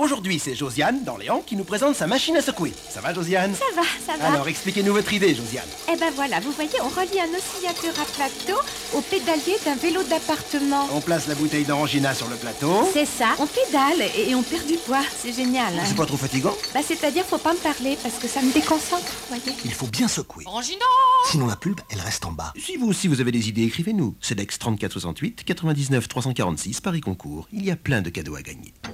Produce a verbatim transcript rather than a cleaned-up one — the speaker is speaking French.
Aujourd'hui, c'est Josiane, d'Orléans, qui nous présente sa machine à secouer. Ça va, Josiane? Ça va, ça va. Alors, expliquez-nous votre idée, Josiane. Eh ben voilà, vous voyez, on relie un oscillateur à plateau au pédalier d'un vélo d'appartement. On place la bouteille d'Orangina sur le plateau. C'est ça, on pédale et, et on perd du poids. C'est génial. Hein. C'est pas trop fatigant? Bah, c'est-à-dire, faut pas me parler parce que ça me déconcentre, voyez. Il faut bien secouer. Orangina! Sinon la pulpe, elle reste en bas. Si vous aussi vous avez des idées, écrivez-nous. C E D E X trente-quatre soixante-huit, quatre-vingt-dix-neuf trois cent quarante-six, Paris Concours. Il y a plein de cadeaux à gagner.